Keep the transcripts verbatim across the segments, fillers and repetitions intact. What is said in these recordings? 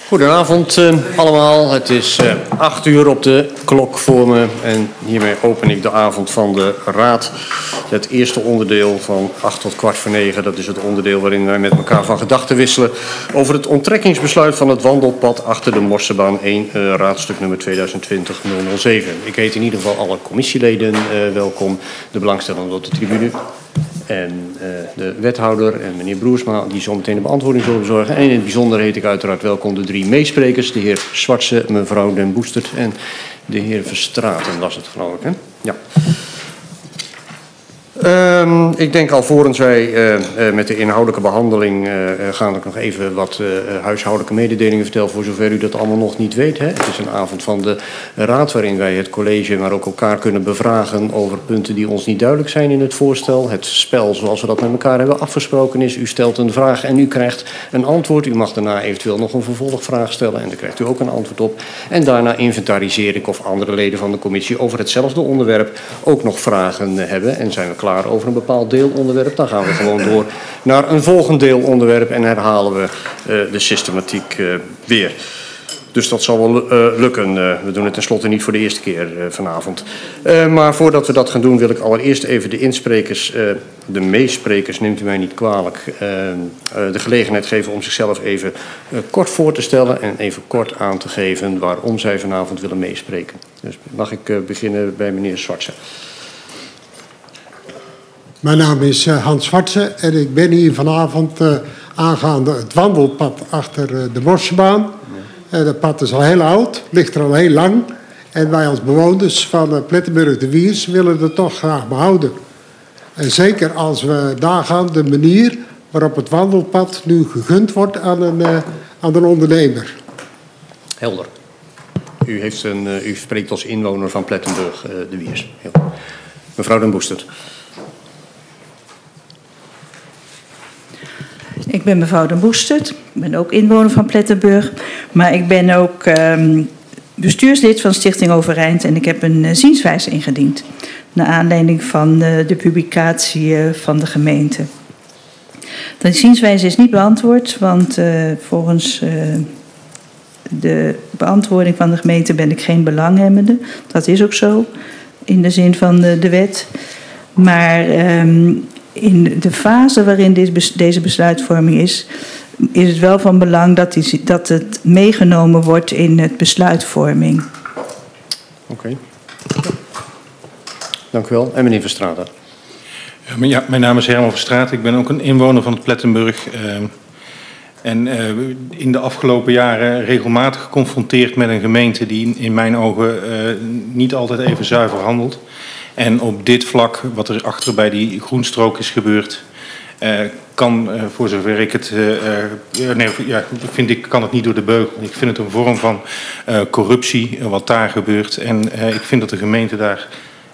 Goedenavond uh, allemaal. Het is uh, acht uur op de klok voor me en hiermee open ik de avond van de Raad. Het eerste onderdeel van acht tot kwart voor negen, dat is het onderdeel waarin wij met elkaar van gedachten wisselen over het onttrekkingsbesluit van het wandelpad achter de Morsebaan één, uh, raadstuk nummer tweeduizend twintig nul nul zeven. Ik heet in ieder geval alle commissieleden uh, welkom, de belangstellenden op de tribune. En uh, de wethouder en meneer Broersma, die zo meteen de beantwoording zullen bezorgen. En in het bijzonder heet ik uiteraard welkom de drie meesprekers. De heer Zwartse, mevrouw Den Boestert en de heer Verstraeten, was het geloof ik, hè? Ja. Um, ik denk alvorens wij uh, uh, met de inhoudelijke behandeling uh, gaan, ik nog even wat uh, huishoudelijke mededelingen vertellen, voor zover u dat allemaal nog niet weet. Hè. Het is een avond van de Raad waarin wij het college, maar ook elkaar kunnen bevragen over punten die ons niet duidelijk zijn in het voorstel. Het spel zoals we dat met elkaar hebben afgesproken is, u stelt een vraag en u krijgt een antwoord. U mag daarna eventueel nog een vervolgvraag stellen en daar krijgt u ook een antwoord op. En daarna inventariseer ik of andere leden van de commissie over hetzelfde onderwerp ook nog vragen hebben en zijn we klaar over een bepaald deelonderwerp, dan gaan we gewoon door naar een volgend deelonderwerp en herhalen we uh, de systematiek uh, weer. Dus dat zal wel uh, lukken. Uh, we doen het tenslotte niet voor de eerste keer uh, vanavond. Uh, maar voordat we dat gaan doen wil ik allereerst even de insprekers, uh, de meesprekers, neemt u mij niet kwalijk, uh, uh, de gelegenheid geven om zichzelf even uh, kort voor te stellen en even kort aan te geven waarom zij vanavond willen meespreken. Dus mag ik uh, beginnen bij meneer Zwartse. Mijn naam is Hans Zwartse en ik ben hier vanavond uh, aangaande het wandelpad achter uh, de Morsebaan. Ja. Uh, dat pad is al heel oud, ligt er al heel lang. En wij als bewoners van uh, Plettenburg de Wiers willen het toch graag behouden. En zeker als we nagaan de manier waarop het wandelpad nu gegund wordt aan een, uh, aan een ondernemer. Helder. U, heeft een, uh, u spreekt als inwoner van Plettenburg uh, de Wiers. Heel. Mevrouw Den Boestert. Ik ben mevrouw Den Boestert, ik ben ook inwoner van Plettenburg, maar ik ben ook um, bestuurslid van Stichting Overeind en ik heb een uh, zienswijze ingediend, naar aanleiding van uh, de publicatie uh, van de gemeente. De zienswijze is niet beantwoord, want uh, volgens uh, de beantwoording van de gemeente ben ik geen belanghebbende. Dat is ook zo, in de zin van uh, de wet. Maar Um, in de fase waarin dit, deze besluitvorming is, is het wel van belang dat, die, dat het meegenomen wordt in het besluitvorming. Oké. Okay. Dank u wel. En meneer Verstraeten. Ja, mijn naam is Herman Verstraeten. Ik ben ook een inwoner van het Plettenburg. Uh, en uh, in de afgelopen jaren regelmatig geconfronteerd met een gemeente die in mijn ogen uh, niet altijd even zuiver handelt. En op dit vlak, wat er achter bij die groenstrook is gebeurd, uh, kan, uh, voor zover ik het, uh, uh, nee, ja, vind ik, kan het niet door de beugel. Ik vind het een vorm van uh, corruptie, uh, wat daar gebeurt. En uh, ik vind dat de gemeente daar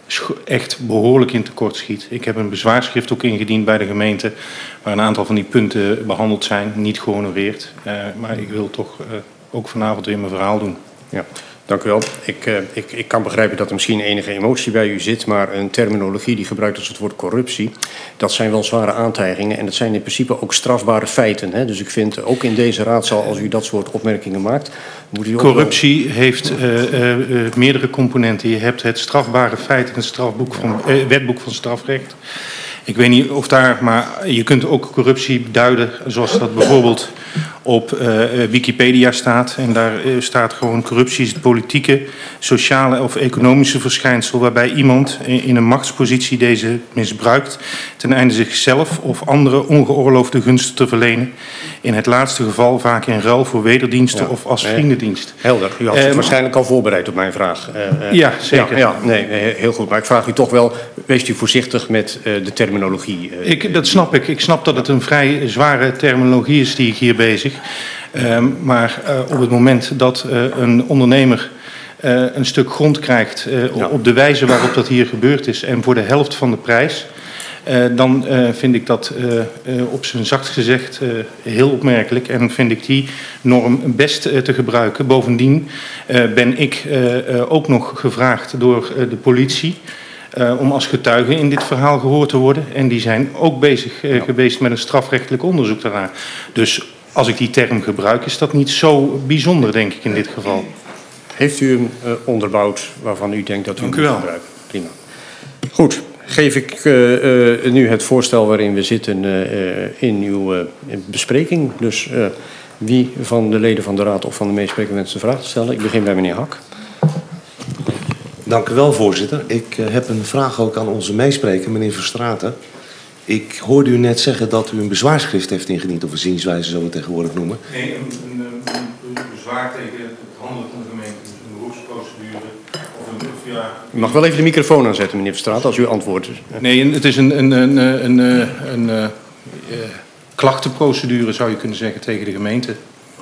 echt behoorlijk in tekort schiet. Ik heb een bezwaarschrift ook ingediend bij de gemeente, waar een aantal van die punten behandeld zijn, niet gehonoreerd. Uh, maar ik wil toch uh, ook vanavond weer mijn verhaal doen. Ja. Dank u wel. Ik, uh, ik, ik kan begrijpen dat er misschien enige emotie bij u zit, maar een terminologie die gebruikt als het woord corruptie, dat zijn wel zware aantijgingen en dat zijn in principe ook strafbare feiten. Hè? Dus ik vind ook in deze raadzaal, als u dat soort opmerkingen maakt, moet u ook corruptie wel... heeft uh, uh, uh, meerdere componenten. Je hebt het strafbare feit in het strafboek van, uh, wetboek van strafrecht. Ik weet niet of daar, maar je kunt ook corruptie duiden zoals dat bijvoorbeeld op uh, Wikipedia staat. En daar uh, staat gewoon corruptie is het politieke, sociale of economische verschijnsel waarbij iemand in, in een machtspositie deze misbruikt ten einde zichzelf of andere ongeoorloofde gunsten te verlenen. In het laatste geval vaak in ruil voor wederdiensten ja, of als nee, vriendendienst. Helder, u had het uh, waarschijnlijk al voorbereid op mijn vraag. Uh, uh, ja, zeker. Ja, ja, nee, heel goed, maar ik vraag u toch wel, wees u voorzichtig met uh, de terminologie. Uh, ik, dat snap ik. Ik snap dat het een vrij zware terminologie is die ik hier bezig. Uh, maar uh, op het moment dat uh, een ondernemer uh, een stuk grond krijgt uh, ja. op de wijze waarop dat hier gebeurd is en voor de helft van de prijs, uh, dan uh, vind ik dat uh, uh, op zijn zachtst gezegd uh, heel opmerkelijk en vind ik die norm best uh, te gebruiken. Bovendien uh, ben ik uh, uh, ook nog gevraagd door uh, de politie Uh, om als getuige in dit verhaal gehoord te worden. En die zijn ook bezig uh, ja. geweest met een strafrechtelijk onderzoek daarna. Dus als ik die term gebruik, is dat niet zo bijzonder, denk ik, in dit geval. Heeft u hem uh, onderbouwd waarvan u denkt dat u Dank hem u moet wel. gebruiken? Prima. Goed, geef ik uh, uh, nu het voorstel waarin we zitten uh, in uw uh, bespreking. Dus uh, wie van de leden van de Raad of van de meespreker wenst een vraag te stellen? Ik begin bij meneer Hak. Dank u wel, voorzitter. Ik uh, heb een vraag ook aan onze meespreker, meneer Verstraeten. Ik hoorde u net zeggen dat u een bezwaarschrift heeft ingediend, of een zienswijze, zo we het tegenwoordig noemen. Nee, een, een, een bezwaar tegen het handelen van de gemeente, dus een beroepsprocedure. Of een, of ja, U mag wel even de microfoon aanzetten, meneer Verstraeten, als u antwoordt. nee, het is een, een, een, een, een, een uh, uh, klachtenprocedure, zou je kunnen zeggen, tegen de gemeente.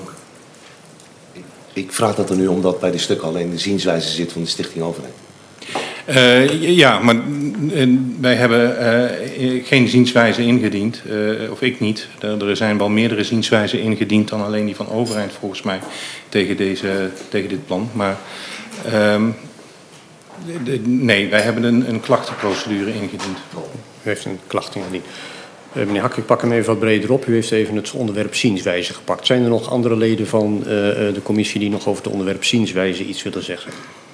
Ik vraag dat er nu omdat bij de stukken alleen de zienswijze zit van de Stichting Overheid. Uh, ja, maar uh, wij hebben uh, geen zienswijze ingediend, uh, of ik niet. Er, er zijn wel meerdere zienswijzen ingediend dan alleen die van Overeind volgens mij tegen, deze, tegen dit plan. Maar uh, de, de, nee, wij hebben een, een klachtenprocedure ingediend. U heeft een klacht ingediend. Uh, meneer Hak, ik pak hem even wat breder op. U heeft even het onderwerp zienswijze gepakt. Zijn er nog andere leden van uh, de commissie die nog over het onderwerp zienswijze iets willen zeggen?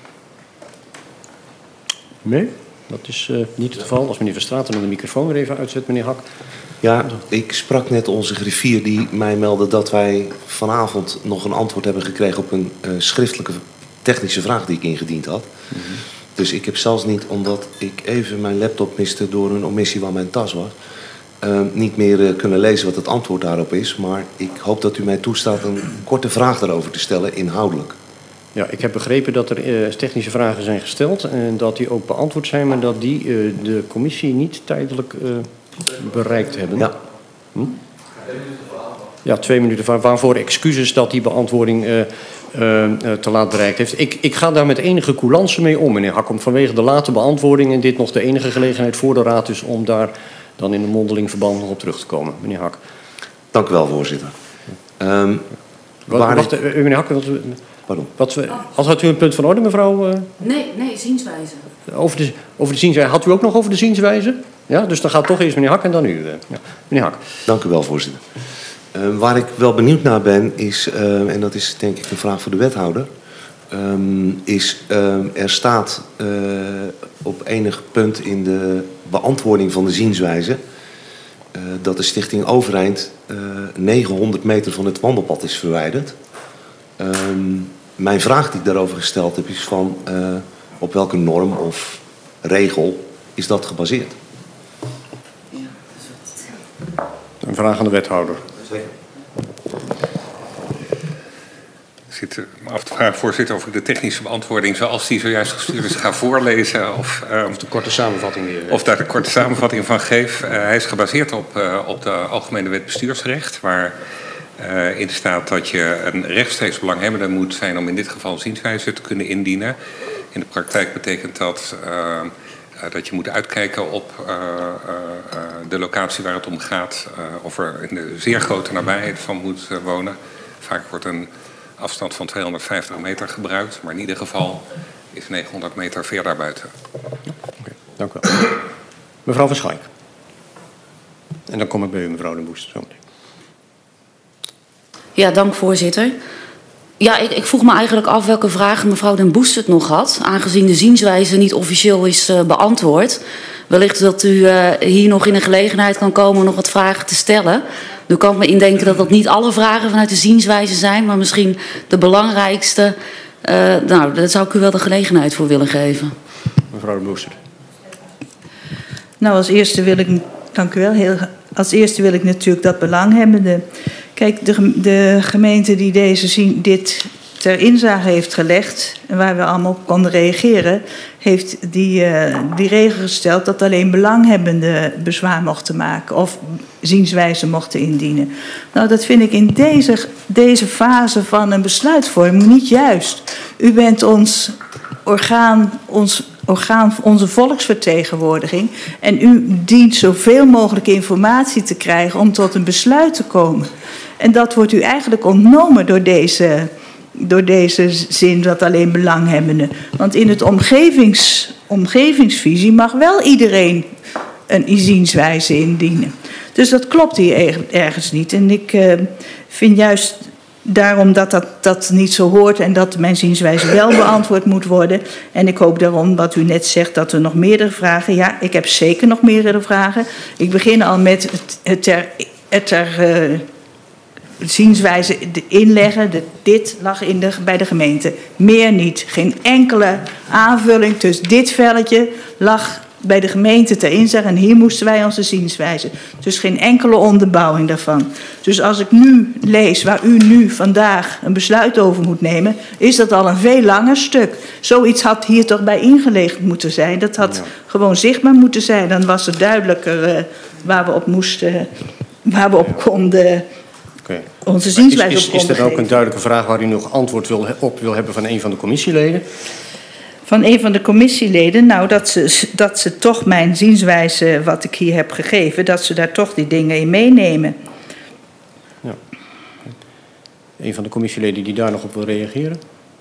Nee, dat is uh, niet het geval. Als meneer Verstraeten dan de microfoon weer even uitzet, meneer Hak. Ja, ik sprak net onze griffier die mij meldde dat wij vanavond nog een antwoord hebben gekregen op een uh, schriftelijke technische vraag die ik ingediend had. Mm-hmm. Dus ik heb zelfs niet, omdat ik even mijn laptop miste door een omissie waar mijn tas was, uh, niet meer uh, kunnen lezen wat het antwoord daarop is. Maar ik hoop dat u mij toestaat een korte vraag daarover te stellen, inhoudelijk. Ja, ik heb begrepen dat er uh, technische vragen zijn gesteld en dat die ook beantwoord zijn, maar dat die uh, de commissie niet tijdelijk uh, bereikt hebben. Ja. Hm? Ja, twee minuten. Waar, waarvoor excuses dat die beantwoording uh, uh, uh, te laat bereikt heeft. Ik, ik ga daar met enige coulance mee om, meneer Hakkom, vanwege de late beantwoording en dit nog de enige gelegenheid voor de Raad is om daar dan in een mondeling verband nog op terug te komen. Meneer Hak. Dank u wel, voorzitter. Um, Wat, wacht, ik... meneer Hak, wat, Pardon. Wat we, als had u een punt van orde, mevrouw? Uh, nee, nee, zienswijze. Over de, over de zienswijze. Had u ook nog over de zienswijze? Ja, dus dan gaat toch eerst meneer Hak en dan u. Uh, ja. Meneer Hak. Dank u wel, voorzitter. Uh, waar ik wel benieuwd naar ben, is, uh, en dat is denk ik een vraag voor de wethouder, um, is uh, er staat uh, op enig punt in de beantwoording van de zienswijze uh, dat de Stichting Overeind uh, negenhonderd meter van het wandelpad is verwijderd. Um, mijn vraag die ik daarover gesteld heb is van uh, op welke norm of regel is dat gebaseerd? Een vraag aan de wethouder. Zeker. Ik zit me af te vragen, voorzitter, of ik de technische beantwoording zoals die zojuist gestuurd is ga voorlezen. Of, uh, of de korte samenvatting weer. Of daar de korte samenvatting van geef. Uh, hij is gebaseerd op, uh, op de Algemene Wet Bestuursrecht, waar uh, in staat dat je een rechtstreeks belanghebbende moet zijn om in dit geval een zienswijze te kunnen indienen. In de praktijk betekent dat uh, uh, dat je moet uitkijken op uh, uh, uh, de locatie waar het om gaat, uh, of er in de zeer grote nabijheid van moet uh, wonen. Vaak wordt een afstand van tweehonderdvijftig meter gebruikt, maar in ieder geval is negenhonderd meter ver daarbuiten. Okay, dank u wel. Mevrouw van Schaik. En dan kom ik bij u, mevrouw Den Boest. Zo meteen. Ja, dank voorzitter. Ja, ik, ik vroeg me eigenlijk af welke vragen mevrouw Den Boest het nog had, aangezien de zienswijze niet officieel is uh, beantwoord. Wellicht dat u uh, hier nog in de gelegenheid kan komen nog wat vragen te stellen. Nu kan ik me indenken dat dat niet alle vragen vanuit de zienswijze zijn, maar misschien de belangrijkste. Uh, nou, daar zou ik u wel de gelegenheid voor willen geven. Mevrouw Den Boest. Nou, als eerste wil ik, dank u wel, heel, als eerste wil ik natuurlijk dat belanghebbende. Kijk, de, de gemeente die deze zien, dit ter inzage heeft gelegd en waar we allemaal op konden reageren, heeft die, uh, die regel gesteld dat alleen belanghebbenden bezwaar mochten maken of zienswijze mochten indienen. Nou, dat vind ik in deze, deze fase van een besluitvorming niet juist. U bent ons orgaan, ons orgaan, onze volksvertegenwoordiging en u dient zoveel mogelijk informatie te krijgen om tot een besluit te komen. En dat wordt u eigenlijk ontnomen door deze, door deze zin dat alleen belanghebbenden. Want in het omgevings, omgevingsvisie mag wel iedereen een zienswijze indienen. Dus dat klopt hier ergens niet. En ik uh, vind juist daarom dat dat, dat niet zo hoort en dat mijn zienswijze wel beantwoord moet worden. En ik hoop daarom, wat u net zegt, dat er nog meerdere vragen... Ja, ik heb zeker nog meerdere vragen. Ik begin al met het, het ter... Het ter uh, zienswijze inleggen. De, dit lag in de, bij de gemeente. Meer niet. Geen enkele aanvulling. Dus dit velletje lag bij de gemeente ter inzet. En hier moesten wij onze zienswijze. Dus geen enkele onderbouwing daarvan. Dus als ik nu lees waar u nu vandaag een besluit over moet nemen, is dat al een veel langer stuk. Zoiets had hier toch bij ingelegd moeten zijn. Dat had ja. gewoon zichtbaar moeten zijn. Dan was het duidelijker uh, waar we op moesten, waar we op konden... Okay. Onze zienswijze is, is, is er ook een duidelijke vraag waar u nog antwoord wil, op wil hebben van een van de commissieleden? Van een van de commissieleden, nou dat ze, dat ze toch mijn zienswijze, wat ik hier heb gegeven, dat ze daar toch die dingen in meenemen. Ja. Een van de commissieleden die daar nog op wil reageren?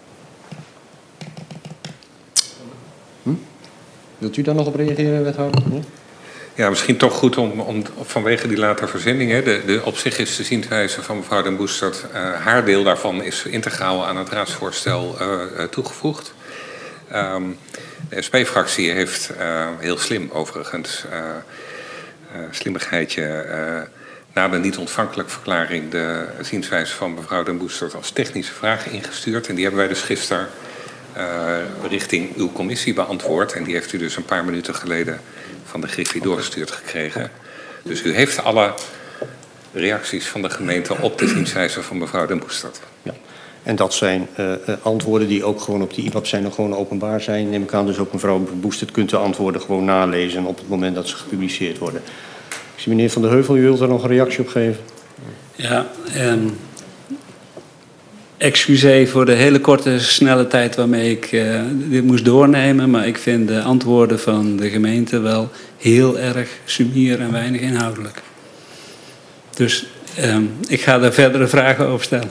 Hm? Wilt u daar nog op reageren, wethouder? Ja? Ja, misschien toch goed om, om vanwege die latere verzending. Hè, de, de, op zich is de zienswijze van mevrouw Den Boestert, uh, haar deel daarvan is integraal aan het raadsvoorstel uh, uh, toegevoegd. Um, de S P-fractie heeft uh, heel slim overigens, uh, uh, slimmigheidje, uh, na de niet-ontvankelijke verklaring de zienswijze van mevrouw Den Boestert als technische vraag ingestuurd. En die hebben wij dus gisteren uh, richting uw commissie beantwoord. En die heeft u dus een paar minuten geleden van de Griffie doorgestuurd gekregen. Dus u heeft alle reacties van de gemeente op de zienswijze van mevrouw Den Boestert. Ja. En dat zijn uh, antwoorden die ook gewoon op die I B A P zijn en gewoon openbaar zijn. Neem ik aan, dus ook mevrouw Boestert kunt de antwoorden gewoon nalezen op het moment dat ze gepubliceerd worden. Ik zie meneer Van der Heuvel, u wilt daar nog een reactie op geven? Ja, um, excuseer voor de hele korte, snelle tijd waarmee ik uh, dit moest doornemen. Maar ik vind de antwoorden van de gemeente wel heel erg sumier en weinig inhoudelijk. Dus um, ik ga daar verdere vragen over stellen.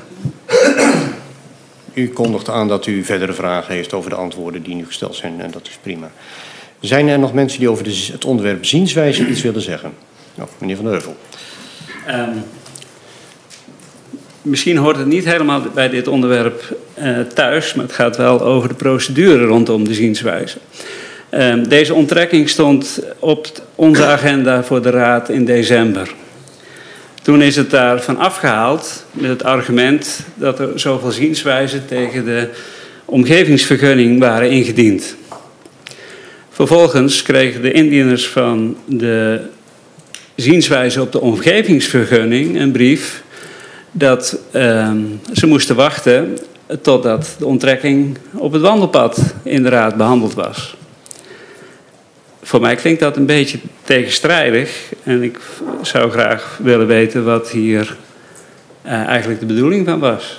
U kondigt aan dat u verdere vragen heeft over de antwoorden die nu gesteld zijn. En dat is prima. Zijn er nog mensen die over de, het onderwerp zienswijze iets willen zeggen? Nou, meneer Van der Heuvel. Um, misschien hoort het niet helemaal bij dit onderwerp uh, thuis, maar het gaat wel over de procedure rondom de zienswijze. Um, deze onttrekking stond op onze agenda voor de Raad in december. Toen is het daarvan afgehaald met het argument dat er zoveel zienswijzen tegen de omgevingsvergunning waren ingediend. Vervolgens kregen de indieners van de zienswijze op de omgevingsvergunning een brief dat uh, ze moesten wachten totdat de onttrekking op het wandelpad in de Raad behandeld was. Voor mij klinkt dat een beetje tegenstrijdig en ik zou graag willen weten wat hier uh, eigenlijk de bedoeling van was.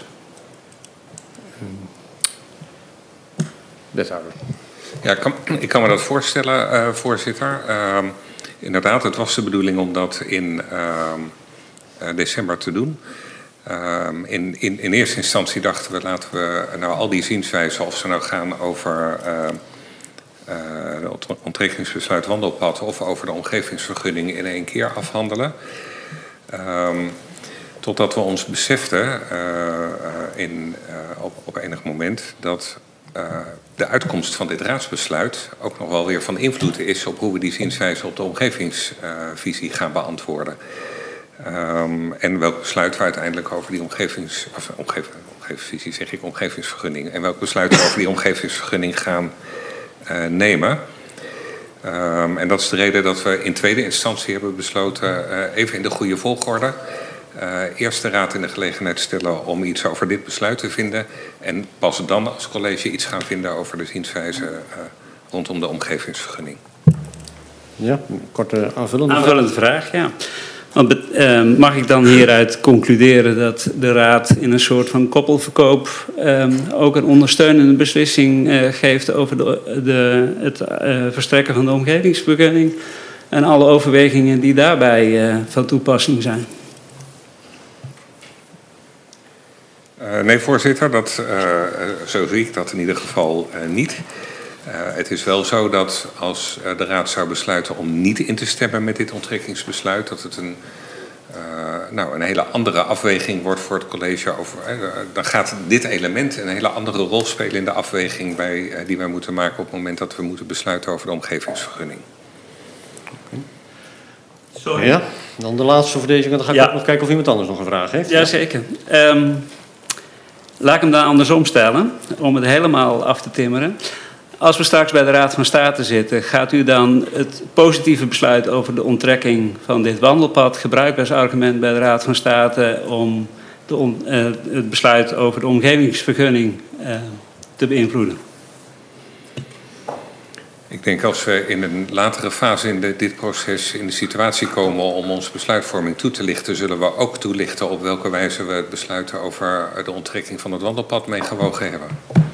Wethouder. Ja, ik kan, ik kan me dat voorstellen, uh, voorzitter. Uh, inderdaad, het was de bedoeling om dat in uh, uh, december te doen. Uh, in, in, in eerste instantie dachten we, laten we nou al die zienswijzen, of ze nou gaan over uh, uh, het onttrekkingsbesluit wandelpad of over de omgevingsvergunning in één keer afhandelen. Uh, totdat we ons beseften uh, uh, in, uh, op, op enig moment dat uh, de uitkomst van dit raadsbesluit ook nog wel weer van invloed is op hoe we die zienswijze op de omgevingsvisie uh, gaan beantwoorden. Um, en welk besluit we uiteindelijk over die omgevings, of, omgeving, omgevingsvisie, zeg ik, omgevingsvergunning, en welk besluit we over die omgevingsvergunning gaan uh, nemen. Um, en dat is de reden dat we in tweede instantie hebben besloten, uh, even in de goede volgorde, uh, eerst de raad in de gelegenheid stellen om iets over dit besluit te vinden en pas dan als college iets gaan vinden over de zienswijze uh, rondom de omgevingsvergunning. Ja, een korte aanvullende vraag. Aanvullende vraag, ja. Want, uh, mag ik dan hieruit concluderen dat de Raad in een soort van koppelverkoop uh, ook een ondersteunende beslissing uh, geeft over de, de, het uh, verstrekken van de omgevingsvergunning en alle overwegingen die daarbij uh, van toepassing zijn? Uh, nee, voorzitter, dat, uh, zo zie ik dat in ieder geval uh, niet. Uh, het is wel zo dat als uh, de Raad zou besluiten om niet in te stemmen met dit onttrekkingsbesluit, dat het een, uh, nou, een hele andere afweging wordt voor het college. Over, uh, dan gaat dit element een hele andere rol spelen in de afweging bij, uh, die wij moeten maken op het moment dat we moeten besluiten over de omgevingsvergunning. Sorry. Ja, dan de laatste voor deze. Dan ga ik ja. ook nog kijken of iemand anders nog een vraag heeft. Jazeker. Um, laat ik hem dan andersom stellen, om het helemaal af te timmeren. Als we straks bij de Raad van State zitten, gaat u dan het positieve besluit over de onttrekking van dit wandelpad gebruiken als argument bij de Raad van State om de on, uh, het besluit over de omgevingsvergunning uh, te beïnvloeden? Ik denk als we in een latere fase in de, dit proces in de situatie komen om onze besluitvorming toe te lichten, zullen we ook toelichten op welke wijze we het besluiten over de onttrekking van het wandelpad meegewogen hebben.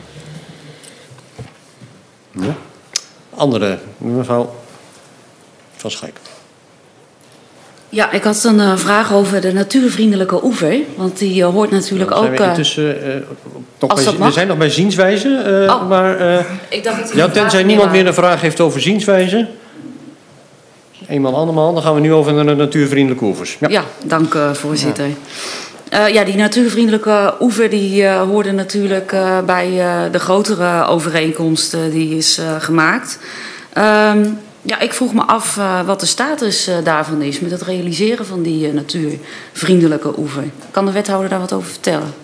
Ja. Andere, mevrouw Van Schaik. Ja, ik had een uh, vraag over de natuurvriendelijke oever. Want die uh, hoort natuurlijk ja, ook... We, intussen, uh, nog als bij, dat mag? we zijn nog bij zienswijze. Uh, oh, maar, uh, ik dacht dat ja, tenzij niemand meer een vraag heeft over zienswijze. Eenmaal, andermaal. Dan gaan we nu over naar de natuurvriendelijke oevers. Ja, ja dank uh, voorzitter. Ja. Uh, ja, die natuurvriendelijke oever die uh, hoorde natuurlijk uh, bij uh, de grotere overeenkomst uh, die is uh, gemaakt. Um, ja, ik vroeg me af uh, wat de status uh, daarvan is met het realiseren van die uh, natuurvriendelijke oever. Kan de wethouder daar wat over vertellen?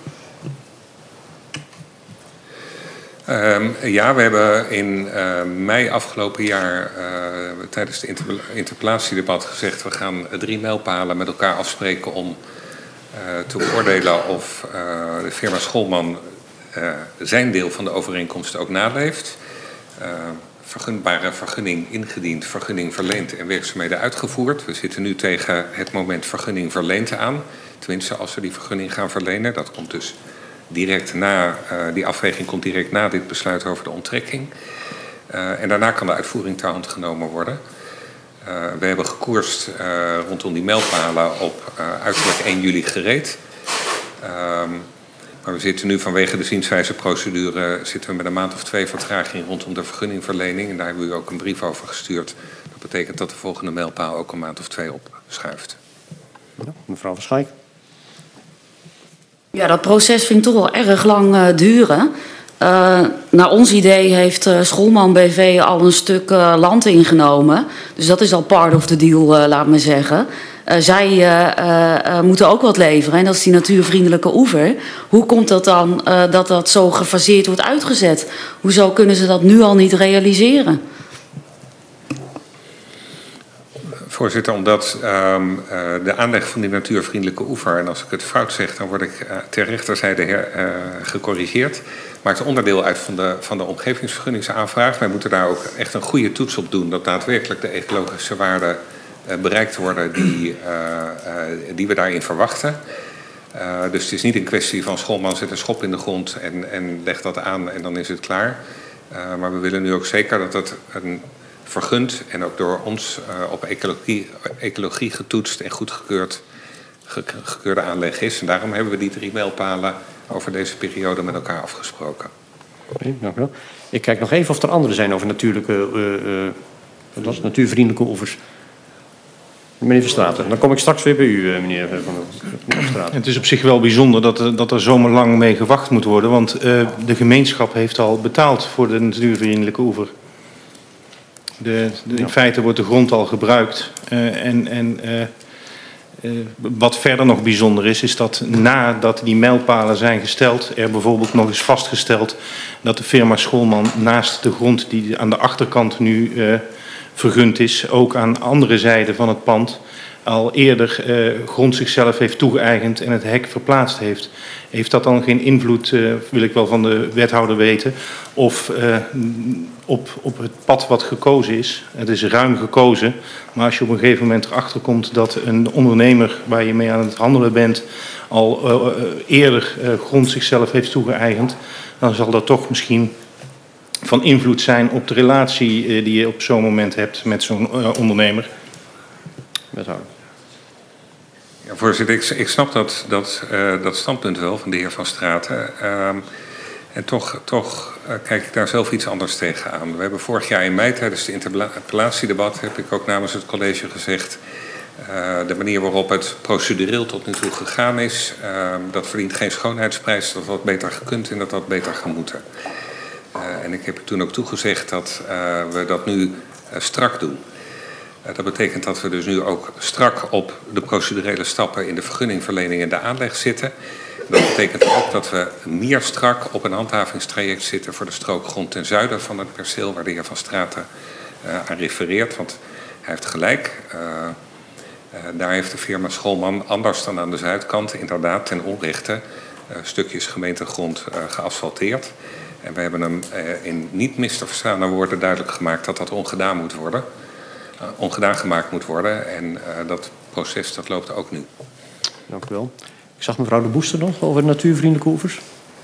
Um, ja, we hebben in uh, mei afgelopen jaar uh, tijdens het interpe- interpellatiedebat gezegd, we gaan drie mijlpalen met elkaar afspreken om Uh, te beoordelen of uh, de firma Scholman uh, zijn deel van de overeenkomst ook naleeft. Uh, vergunbare vergunning ingediend, vergunning verleend en werkzaamheden uitgevoerd. We zitten nu tegen het moment vergunning verleend aan. Tenminste, als we die vergunning gaan verlenen. Dat komt dus direct na, uh, die afweging komt direct na dit besluit over de onttrekking. Uh, en daarna kan de uitvoering ter hand genomen worden. Uh, we hebben gekoerst uh, rondom die mijlpalen op uh, uiterlijk één juli gereed. Um, maar we zitten nu vanwege de zienswijzeprocedure zitten we met een maand of twee vertraging rondom de vergunningverlening. En daar hebben we u ook een brief over gestuurd. Dat betekent dat de volgende mijlpaal ook een maand of twee opschuift. Ja, mevrouw Van Schaik. Ja, dat proces vind ik toch wel erg lang uh, duren. Uh, naar ons idee heeft uh, Scholman B V al een stuk uh, land ingenomen. Dus dat is al part of the deal, uh, laat me zeggen. Uh, zij uh, uh, uh, moeten ook wat leveren. En dat is die natuurvriendelijke oever. Hoe komt dat dan uh, dat dat zo gefaseerd wordt uitgezet? Hoezo kunnen ze dat nu al niet realiseren? Voorzitter, omdat um, uh, de aanleg van die natuurvriendelijke oever, en als ik het fout zeg, dan word ik uh, ter rechterzijde her, uh, gecorrigeerd, maakt onderdeel uit van de, van de omgevingsvergunningsaanvraag. Wij moeten daar ook echt een goede toets op doen, dat daadwerkelijk de ecologische waarden uh, bereikt worden die, uh, uh, die we daarin verwachten. Uh, dus het is niet een kwestie van Scholman zet een schop in de grond en, en legt dat aan en dan is het klaar. Uh, maar we willen nu ook zeker dat het een vergund en ook door ons uh, op ecologie, ecologie getoetst en goedgekeurd ge, gekeurde aanleg is. En daarom hebben we die drie mijlpalen over deze periode met elkaar afgesproken. Okay, dank u wel. Ik kijk nog even of er anderen zijn over natuurlijke, uh, uh, wat was het, natuurvriendelijke oevers. Meneer Verstraeten, dan kom ik straks weer bij u, meneer Van Verstraeten. Het is op zich wel bijzonder dat er, dat er zomerlang mee gewacht moet worden, want uh, de gemeenschap heeft al betaald voor de natuurvriendelijke oever. De, de, in feite wordt de grond al gebruikt. Uh, en en uh, uh, wat verder nog bijzonder is, is dat nadat die mijlpalen zijn gesteld, er bijvoorbeeld nog is vastgesteld dat de firma Scholman naast de grond die aan de achterkant nu uh, vergund is, ook aan andere zijde van het pand al eerder uh, grond zichzelf heeft toegeëigend en het hek verplaatst heeft. Heeft dat dan geen invloed, uh, wil ik wel van de wethouder weten, of uh, op, op het pad wat gekozen is? Het is ruim gekozen, maar als je op een gegeven moment erachter komt dat een ondernemer waar je mee aan het handelen bent al uh, uh, eerder uh, grond zichzelf heeft toegeëigend, dan zal dat toch misschien van invloed zijn op de relatie uh, die je op zo'n moment hebt met zo'n uh, ondernemer. Wethouder. Ja, voorzitter, ik, ik snap dat, dat, uh, dat standpunt wel van de heer Van Straten. Uh, En toch, toch uh, kijk ik daar zelf iets anders tegenaan. We hebben vorig jaar in mei tijdens het interpellatiedebat, heb ik ook namens het college gezegd, uh, de manier waarop het procedureel tot nu toe gegaan is, uh, dat verdient geen schoonheidsprijs, dat had beter gekund en dat had beter gemoeten. Uh, en ik heb toen ook toegezegd dat uh, we dat nu uh, strak doen. Uh, dat betekent dat we dus nu ook strak op de procedurele stappen in de vergunningverlening en de aanleg zitten. Dat betekent ook dat we meer strak op een handhavingstraject zitten voor de strookgrond ten zuiden van het perceel waar de heer Van Straten uh, aan refereert. Want hij heeft gelijk. Uh, uh, daar heeft de firma Scholman anders dan aan de zuidkant inderdaad ten onrechte uh, stukjes gemeentegrond uh, geasfalteerd. En we hebben hem uh, in niet mis te verstaande woorden duidelijk gemaakt dat dat ongedaan moet worden. Uh, ongedaan gemaakt moet worden. En uh, dat proces dat loopt ook nu. Dank u wel. Ik zag mevrouw De Boester nog over natuurvriendelijke oevers.